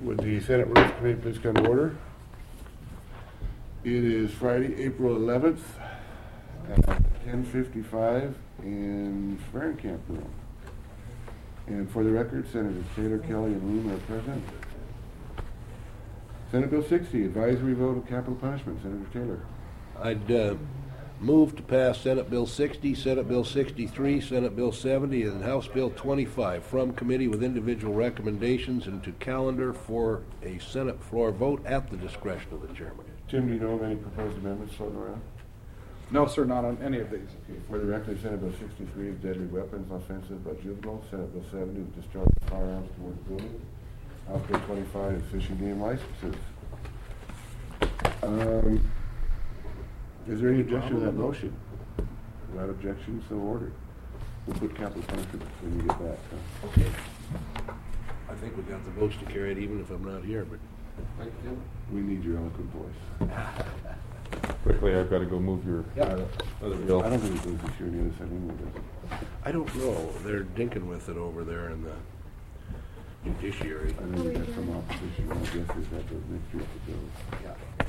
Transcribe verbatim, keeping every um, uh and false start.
Would the Senate Rules Committee please come to order? It is Friday, April eleventh at ten fifty-five in Ferencamp Room. And for the record, Senators Taylor, Kelly, and Loom are present. Senate Bill sixty, advisory vote of capital punishment. Senator Taylor. I'd uh, move to pass Senate Bill sixty, Senate Bill sixty-three, Senate Bill seventy, and House Bill twenty-five from committee with individual recommendations into calendar for a Senate floor vote at the discretion of the chairman. Tim, do you know of any proposed amendments floating around? No, sir, not on any of these. Okay, for the record, Senate Bill sixty-three is deadly weapons offensive by juveniles. Senate Bill seventy is discharge of firearms towards buildings. House Bill twenty-five is fishing game licenses. Um, is there any objection to that motion? Without objection, so ordered. We'll put capital punishment when you get back. Huh? Okay. I think we got the votes to carry it even if I'm not here, but Thank you. We need your eloquent voice. Quickly, I've got to go move your Yep. other I bill. don't think it goes this year on the other side anyway, does it? I don't know. They're dinking with it over there in the judiciary. I know you got some opposition. My guess is that goes next year if it goes. Yeah.